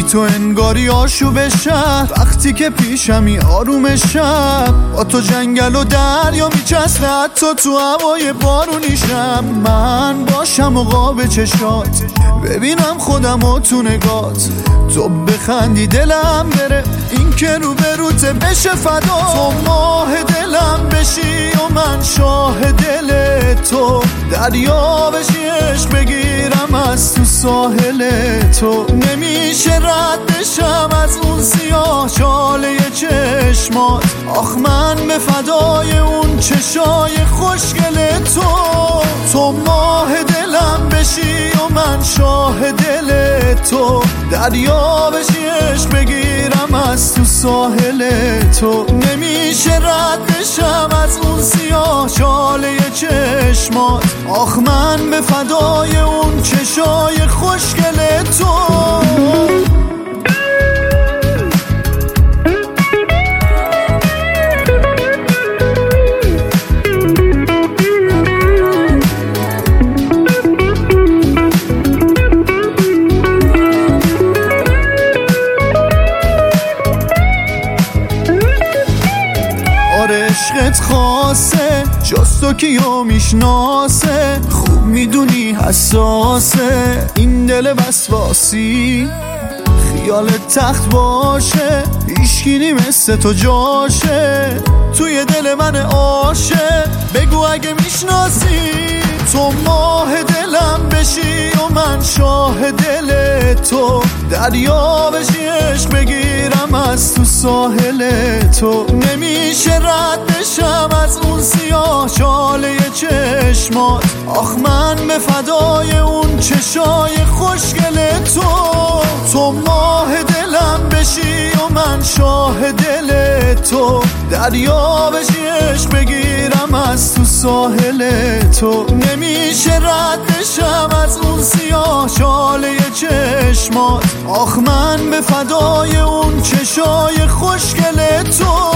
تو انگاری آشوب شب، وقتی که پیشمی آروم شب، با تو جنگل و دریا میچسبه، حتی تو هوای بارونیشم. من باشم و قاب چشات، ببینم خودم و تو نگات، تو بخندی دلم بره، این که رو به روته بشه فدا. تو ماه دلم بشی و من شاه دل تو، دریا بشی عشق بگیرم از تو ساحل تو. نمیشه رد بشم از اون سیاه چاله چشمات، آخ من به فدای اون چشای خوشگل تو. تو ماه دلم بشی و من شاه دل تو، دریا بشی عشق بگیرم از تو ساحل تو. نمیشه رد بشم از اون سیاه چاله چشمات، آخ من به فدای اون چشای خوشگل تو. عشقت خاصه جز تو کیو میشناسه، خوب میدونی حساسه این دل وسواسی. خیال تخت باشه هیچکی مثل تو جاشه، توی دل من عاشق بگو اگه میشناسی. تو ماه دلم بشی و من شاه دل تو، دریا بشی عشق بگیرم از تو ساحل تو. نمیشه رد بشم از اون سیاه چاله چشمات، آخ من به فدای اون چشای خوشگل تو. تو ماه دلم بشی و من شاه دل تو، دریا بشی عشق بگیرم از تو ساحل تو. نمیشه رد بشم از اون سیاه چاله چشمات، آخ من به فدای اون چشای خوشگل تو.